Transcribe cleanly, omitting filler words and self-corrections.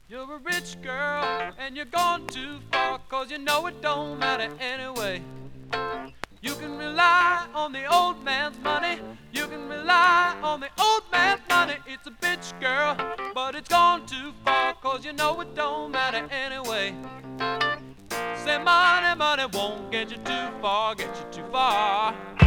You're a rich girl and you're gone too far, 'cause you know it don't matter anyway. You can rely on the old man's money. You can rely on the old man's money. It's a bitch, girl, but it's gone too far, 'cause you know it don't matter anyway. Say money, money won't get you too far, get you too far.